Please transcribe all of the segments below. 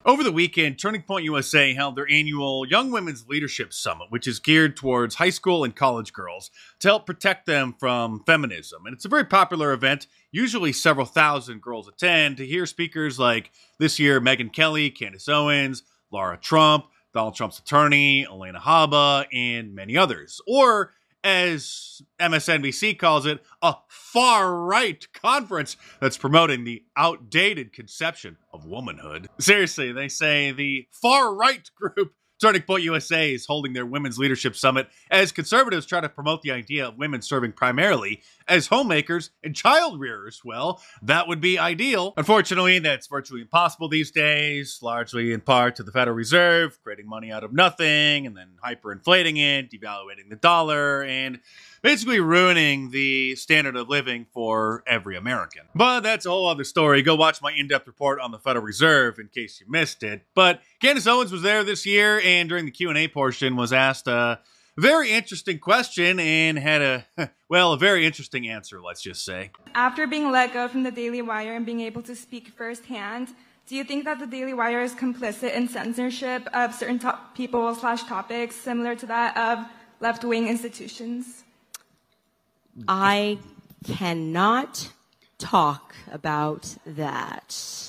Over the weekend, Turning Point USA held their annual Young Women's Leadership Summit, which is geared towards high school and college girls to help protect them from feminism. And it's a very popular event. Usually several thousand girls attend to hear speakers like this year Megyn Kelly, Candace Owens, Laura Trump, Donald Trump's attorney, Elena Haba, and many others. Or, as MSNBC calls it, a far-right conference that's promoting the outdated conception of womanhood. Seriously, they say the far-right group Turning Point USA is holding their Women's Leadership Summit as conservatives try to promote the idea of women serving primarily as homemakers and child rearers. Well, that would be ideal. Unfortunately, that's virtually impossible these days, largely in part to the Federal Reserve creating money out of nothing and then hyperinflating it, devaluating the dollar, and basically ruining the standard of living for every American. But that's a whole other story. Go watch my in-depth report on the Federal Reserve in case you missed it. But Candace Owens was there this year, and during the Q&A portion was asked a very interesting question and had a very interesting answer, let's just say. After being let go from the Daily Wire and being able to speak firsthand, do you think that the Daily Wire is complicit in censorship of certain people/topics similar to that of left-wing institutions? I cannot talk about that.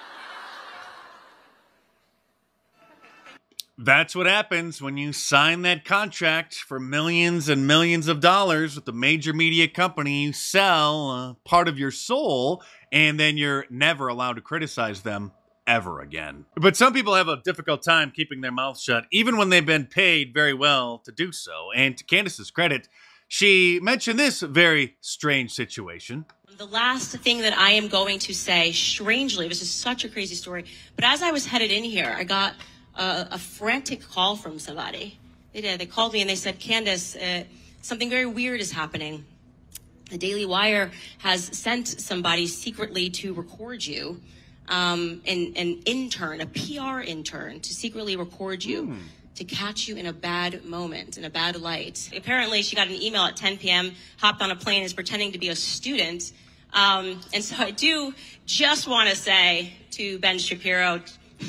That's what happens when you sign that contract for millions and millions of dollars with a major media company. You sell part of your soul, and then you're never allowed to criticize them ever again. But some people have a difficult time keeping their mouths shut, even when they've been paid very well to do so. And to Candace's credit, she mentioned this very strange situation. The last thing that I am going to say, strangely, this is such a crazy story, but as I was headed in here, I got a frantic call from somebody. They did. They called me and they said, Candace, something very weird is happening. The Daily Wire has sent somebody secretly to record you, an intern, a PR intern, to secretly record you. To catch you in a bad moment, in a bad light. Apparently, she got an email at 10 p.m., hopped on a plane, is pretending to be a student. And so I do just want to say to Ben Shapiro,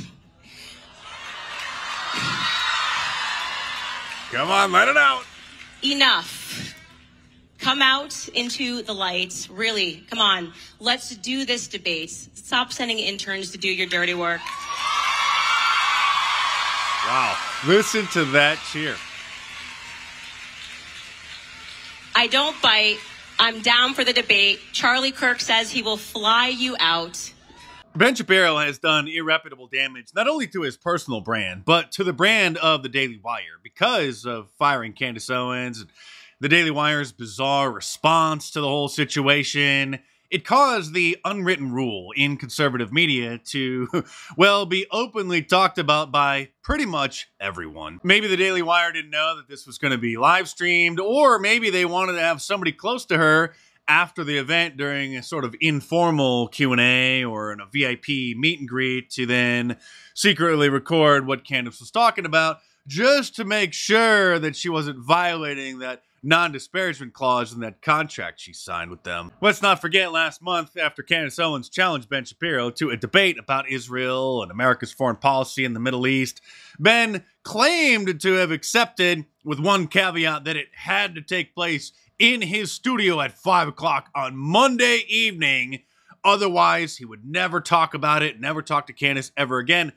come on, let it out. Enough. Come out into the light. Really, come on. Let's do this debate. Stop sending interns to do your dirty work. Wow. Listen to that cheer. I don't bite. I'm down for the debate. Charlie Kirk says he will fly you out. Ben Shapiro has done irreparable damage, not only to his personal brand, but to the brand of the Daily Wire because of firing Candace Owens and the Daily Wire's bizarre response to the whole situation. It caused the unwritten rule in conservative media to, be openly talked about by pretty much everyone. Maybe the Daily Wire didn't know that this was going to be live streamed, or maybe they wanted to have somebody close to her after the event during a sort of informal Q&A or in a VIP meet and greet to then secretly record what Candace was talking about just to make sure that she wasn't violating that non-disparagement clause in that contract she signed with them. Let's not forget last month after Candace Owens challenged Ben Shapiro to a debate about Israel and America's foreign policy in the Middle East, Ben claimed to have accepted with one caveat that it had to take place in his studio at 5 o'clock on Monday evening. Otherwise, he would never talk about it, never talk to Candace ever again.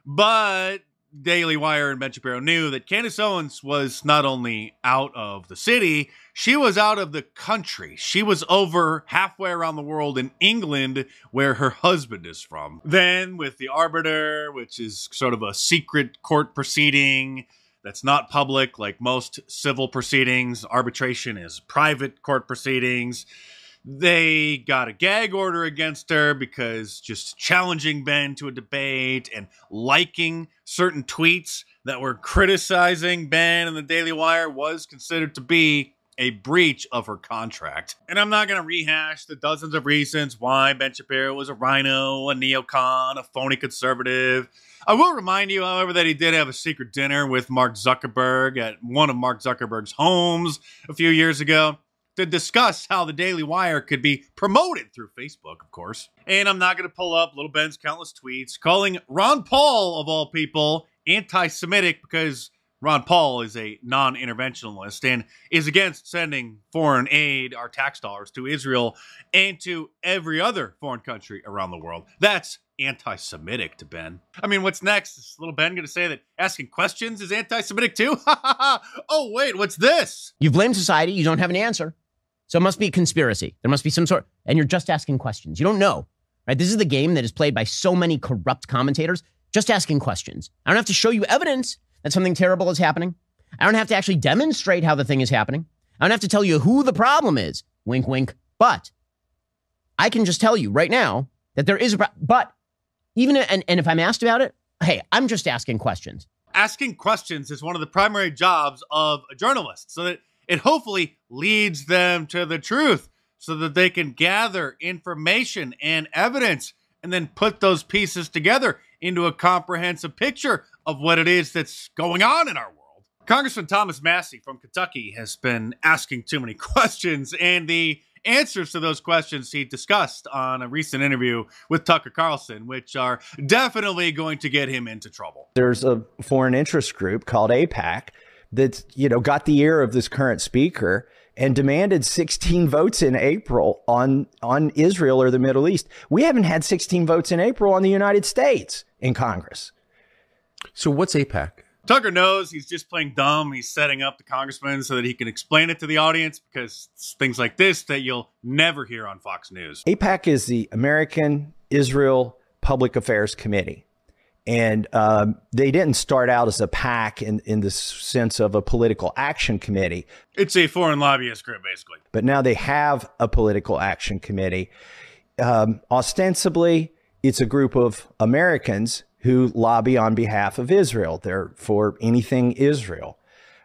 But Daily Wire and Ben Shapiro knew that Candace Owens was not only out of the city, she was out of the country. She was over halfway around the world in England, where her husband is from. Then with the arbiter, which is sort of a secret court proceeding that's not public like most civil proceedings, arbitration is private court proceedings. They got a gag order against her because just challenging Ben to a debate and liking certain tweets that were criticizing Ben and the Daily Wire was considered to be a breach of her contract. And I'm not going to rehash the dozens of reasons why Ben Shapiro was a rhino, a neocon, a phony conservative. I will remind you, however, that he did have a secret dinner with Mark Zuckerberg at one of Mark Zuckerberg's homes a few years ago. to discuss how the Daily Wire could be promoted through Facebook, of course. And I'm not going to pull up Little Ben's countless tweets calling Ron Paul, of all people, anti-Semitic because Ron Paul is a non-interventionalist and is against sending foreign aid, our tax dollars, to Israel and to every other foreign country around the world. That's anti-Semitic to Ben. I mean, what's next? Is Little Ben going to say that asking questions is anti-Semitic too? Oh, wait, what's this? You've blamed society. You don't have an answer. So it must be a conspiracy. There must be some sort, and you're just asking questions. You don't know, right? This is the game that is played by so many corrupt commentators, just asking questions. I don't have to show you evidence that something terrible is happening. I don't have to actually demonstrate how the thing is happening. I don't have to tell you who the problem is. Wink, wink. But I can just tell you right now that there is a problem. But even, and if I'm asked about it, hey, I'm just asking questions. Asking questions is one of the primary jobs of a journalist, so that it hopefully leads them to the truth so that they can gather information and evidence and then put those pieces together into a comprehensive picture of what it is that's going on in our world. Congressman Thomas Massie from Kentucky has been asking too many questions, and the answers to those questions he discussed on a recent interview with Tucker Carlson, which are definitely going to get him into trouble. There's a foreign interest group called AIPAC that's, got the ear of this current speaker and demanded 16 votes in April on Israel or the Middle East. We haven't had 16 votes in April on the United States in Congress. So what's AIPAC? Tucker knows he's just playing dumb. He's setting up the congressman so that he can explain it to the audience, because it's things like this that you'll never hear on Fox News. AIPAC is the American Israel Public Affairs Committee. And they didn't start out as a PAC in the sense of a political action committee. It's a foreign lobbyist group, basically. But now they have a political action committee. Ostensibly, it's a group of Americans who lobby on behalf of Israel. They're for anything Israel.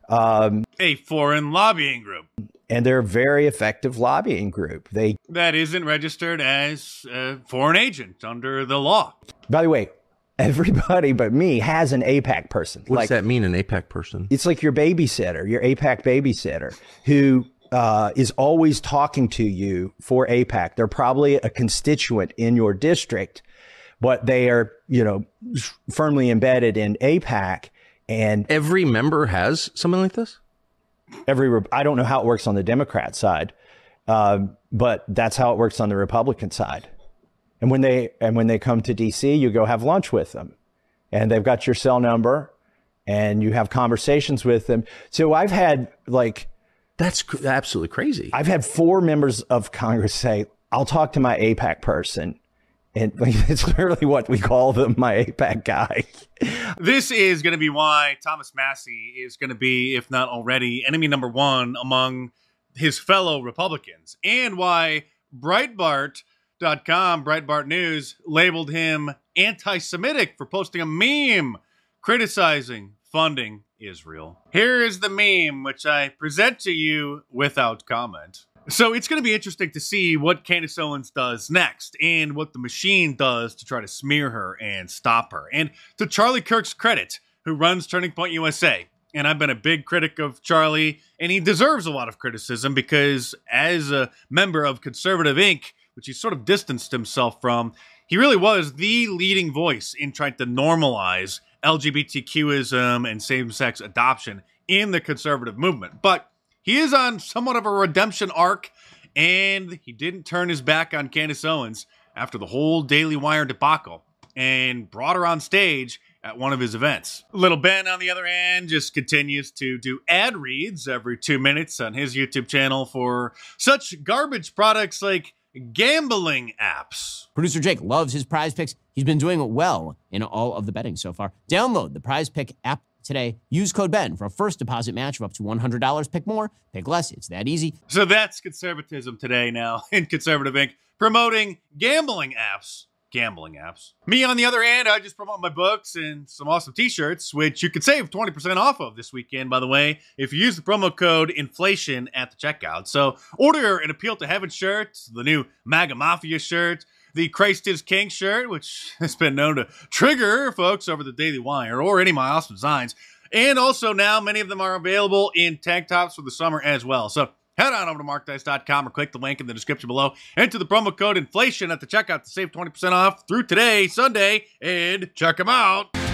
A foreign lobbying group. And they're a very effective lobbying group. That isn't registered as a foreign agent under the law. By the way, everybody but me has an AIPAC person. What does that mean, an AIPAC person? It's like your babysitter, your AIPAC babysitter, who is always talking to you for AIPAC. They're probably a constituent in your district, but they are, firmly embedded in AIPAC. And every member has something like this? I don't know how it works on the Democrat side, but that's how it works on the Republican side. And when they come to DC, you go have lunch with them, and they've got your cell number, and you have conversations with them. So I've had that's absolutely crazy. I've had 4 members of Congress say, "I'll talk to my AIPAC person," and it's literally what we call them, my AIPAC guy. This is going to be why Thomas Massie is going to be, if not already, enemy number 1 among his fellow Republicans, and why Breitbart News labeled him anti-Semitic for posting a meme criticizing funding Israel. Here is the meme, which I present to you without comment. So it's going to be interesting to see what Candace Owens does next and what the machine does to try to smear her and stop her. And to Charlie Kirk's credit, who runs Turning Point USA, and I've been a big critic of Charlie, and he deserves a lot of criticism because as a member of Conservative Inc., which he sort of distanced himself from, he really was the leading voice in trying to normalize LGBTQism and same-sex adoption in the conservative movement. But he is on somewhat of a redemption arc, and he didn't turn his back on Candace Owens after the whole Daily Wire debacle and brought her on stage at one of his events. Little Ben, on the other hand, just continues to do ad reads every 2 minutes on his YouTube channel for such garbage products like gambling apps. Producer Jake loves his Prize Picks. He's been doing well in all of the betting so far. Download the Prize Pick app today. Use code Ben for a first deposit match of up to $100. Pick more, pick less. It's that easy. So that's conservatism today now in Conservative Inc. promoting gambling apps. Me, on the other hand, I just promote my books and some awesome t-shirts, which you can save 20% off of this weekend, by the way, if you use the promo code INFLATION at the checkout. So order an Appeal to Heaven shirt, the new MAGA Mafia shirt, the Christ is King shirt, which has been known to trigger folks over the Daily Wire, or any of my awesome designs. And also now many of them are available in tank tops for the summer as well. So Head on over to markdice.com or click the link in the description below. Enter the promo code inflation at the checkout to save 20% off through today, Sunday, and check them out.